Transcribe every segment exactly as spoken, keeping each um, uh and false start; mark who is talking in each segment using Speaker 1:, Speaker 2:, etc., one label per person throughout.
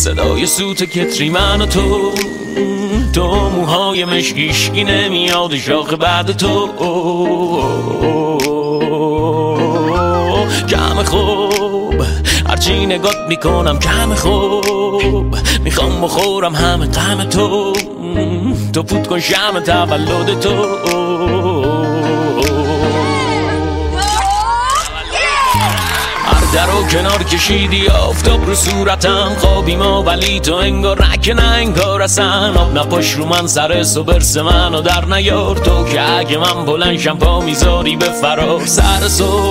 Speaker 1: صدای سوت کتری من و تو، تو موهای مشکیشکی نمیاد شاخ بعد تو. کم خوب هرچی نگات میکنم کم خوب، میخوام بخورم همه طعم تو، تو فوت کن شم تولد تو. در و کنار کشیدی آفتاب رو صورتم، خوابی ما ولی تو انگار نکه نه انگار اصلا. آب نپاش رو من سر سو برس منو در نیار، تو که اگه من بلنشم پا میذاری به فرار. سر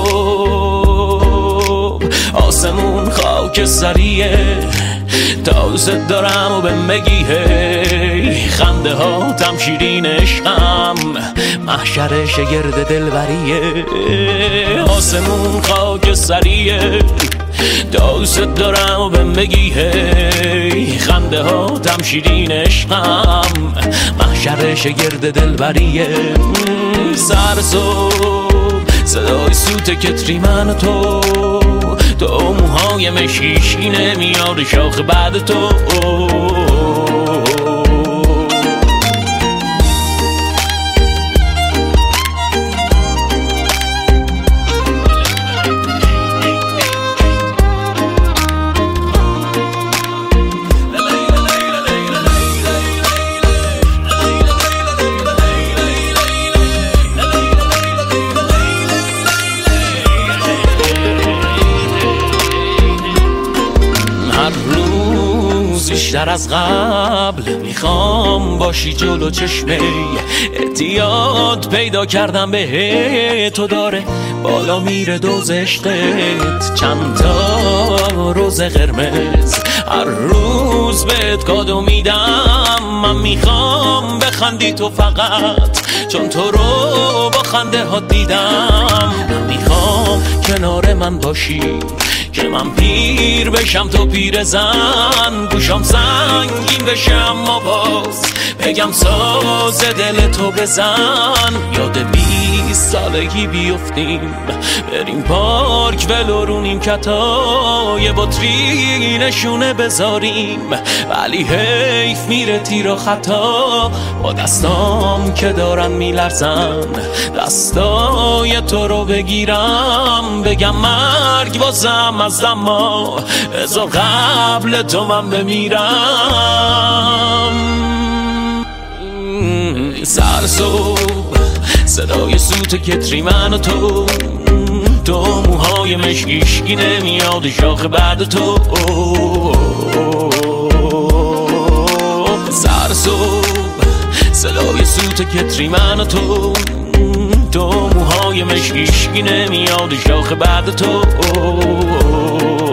Speaker 1: صبح آسمون خاک سریه، تا دوست دارم و بهم بگی هی. خنده ها تم شیرین عشقم، محشر شگرد دلبریه. آسمون خاک سریه، تا دوست دارم و بهم بگی هی. خنده ها تم شیرین عشقم، محشر شگرد دلبریه. سر صبح صدای سوت کتری من و تو، تو موهای مشکیشکی نمیاد شاخ بعد تو. بیشتر از قبل میخوام باشی جلو چشمه، اعتیاد پیدا کردم به تو، داره بالا میره دوز عشقت. چند تا روز قرمز هر روز بهت کادو میدم، من میخوام بخندی تو فقط، چون تو رو با خنده ها دیدم. من میخوام کنار من باشی که من پیر بشم تو پیر زن، گوشم سنگین بشه اما باز بگم ساز دل تو بزن. یاد بیست سالگی بیفتیم بریم پارک ولو رو نیمکتا، یه بطری نشونه بذاریم ولی حیف میره تیر و خطا. با دستام که دارن میلرزن دستای تو رو بگیرم، بگم مرگ بازم از دما ازا قبل تو من بمیرم. سر صبح صدای سوت کتری من و تو، تو موهای مشکیشکی نمیاد شاخ بعد تو. سر صبح صدای سوت کتری من و تو، تو موهای مشکیشکی نمیاد شاخ بعد تو.